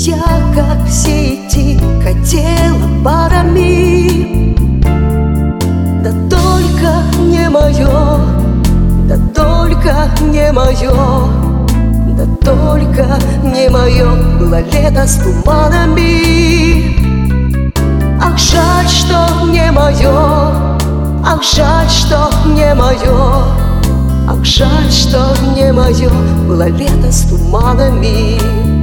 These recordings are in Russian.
Я, как все идти, хотела парами. Да только не мое, да только не мое, да только не мое. Было лето с туманами. Ах, жаль, что не мое, ах, жаль, что не мое, ах, жаль, что не мое. Было лето с туманами.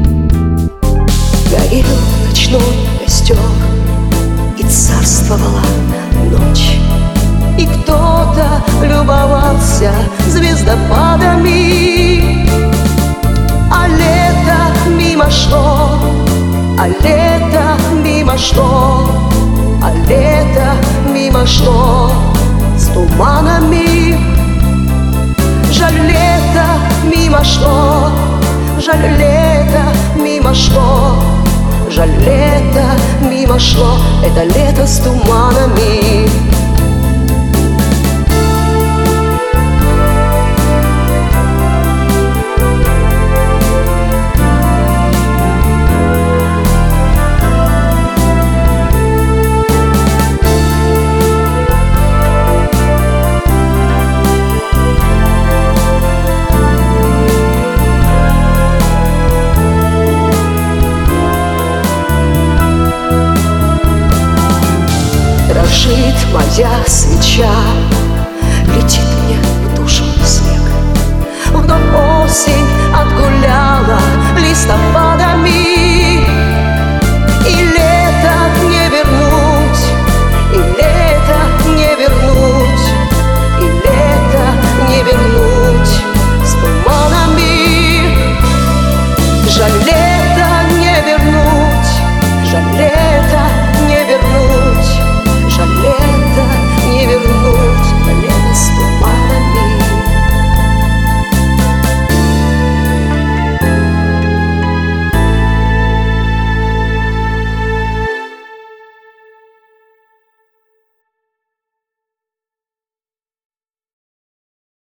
Горел ночной костер, и царствовала ночь, и кто-то любовался звездопадами. А лето мимо шло, а лето мимо шло, а лето мимо шло с туманами. Жаль, лето мимо шло, жаль, лето мимо шло, жаль, лето мимо шло, это лето с туманами. Дрожит моя свеча, летит мне в душу снег. Вновь осень отгуляла